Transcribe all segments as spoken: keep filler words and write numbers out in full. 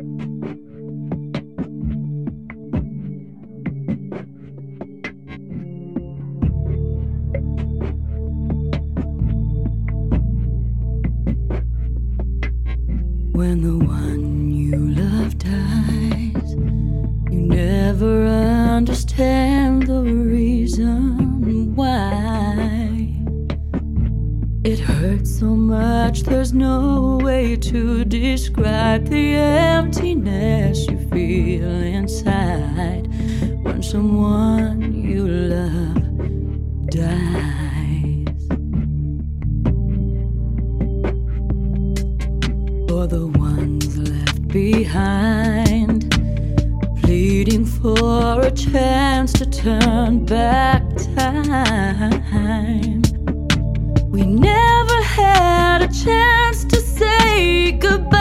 When the one you love dies, you never understand the reason why. It hurts so much, there's no way to describe the emptiness you feel inside when someone you love dies. For the ones left behind, pleading for a chance to turn back time. We never had a chance to say goodbye.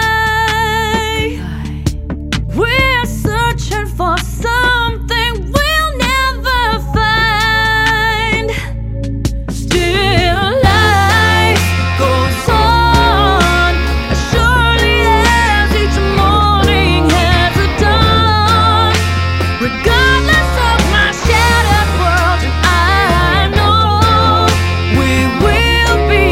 We're searching for something we'll never find. Still life goes on as surely as each morning has a dawn. Regardless of my shattered world, I know we will be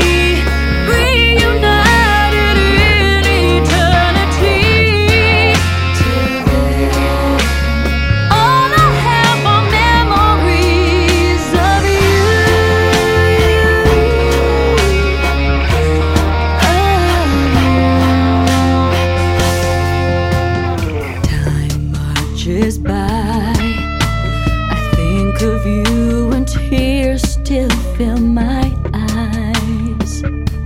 reunited in eternity. Till then, all I have are memories of you. Time marches by, I think of you and tears still fill my eyes.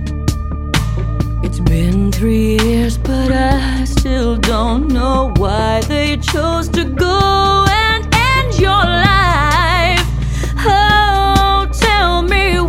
It's been three years, but I still don't know why they chose to go and end your life. Oh, tell me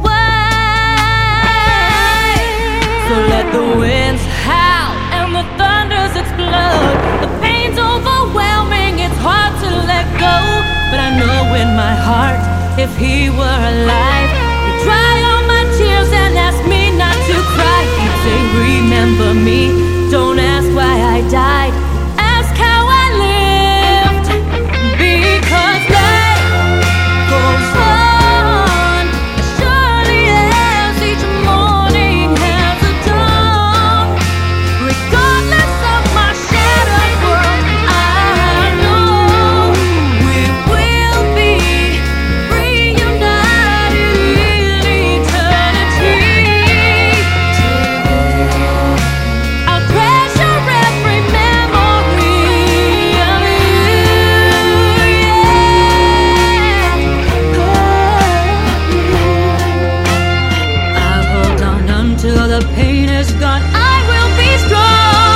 why. So let the winds howl and the thunders explode. The pain's overwhelming, it's hard to let go. But I know in my heart, if he were alive, he'd dry all my tears and ask me not to cry. He'd say, remember me, don't ask why I died, ask how I lived. Because life goes on as surely as each morning has a dawn. Regardless of my shattered world, I know we will be reunited in eternity. Till then, I'll treasure every memory of you. Yeah. I'll hold on until the pain is gone. I will be strong.